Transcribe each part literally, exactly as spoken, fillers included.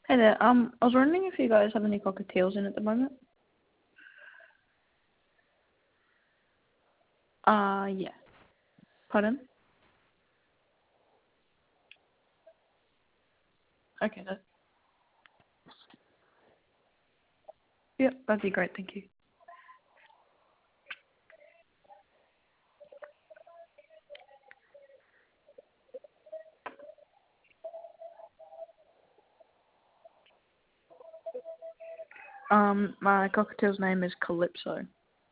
Hey there. Um, I was wondering if you guys have any cockatiels in at the moment. Uh, yeah. Pardon? Okay, that. Yep, that'd be great. Thank you. Um, my cockatiel's name is Calypso.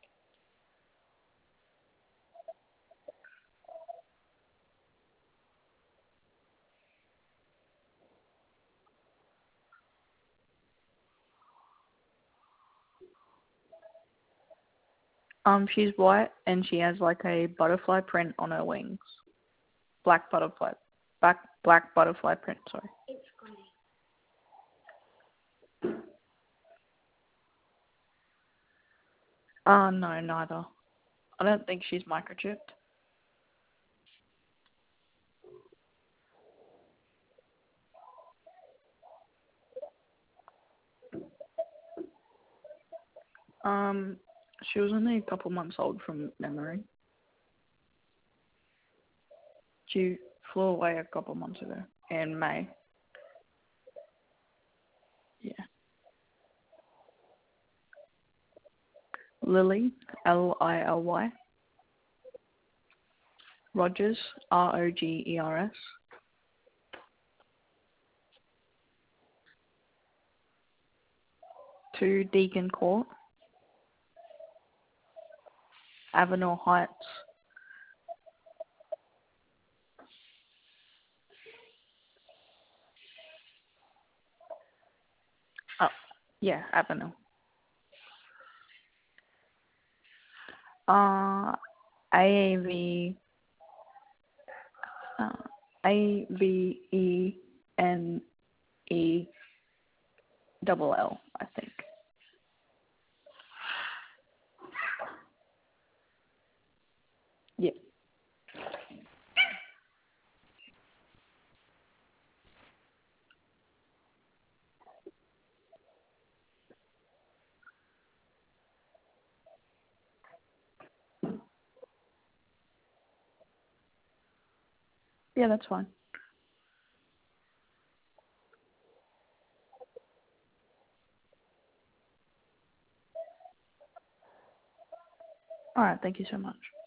Um, she's white and she has like a butterfly print on her wings. Black butterfly. Black black butterfly print. Sorry. Uh, no, neither. I don't think she's microchipped. Um, she was only a couple months old from memory. She flew away a couple months ago in May. Yeah. Lily, L I L Y. Rogers, R O G E R S. Two Deacon Court, Avenel Heights. Oh, yeah, Avenel. Uh, A V, uh, A V E N E double L, I think. Yeah. Yeah, that's fine. Alright, thank you so much.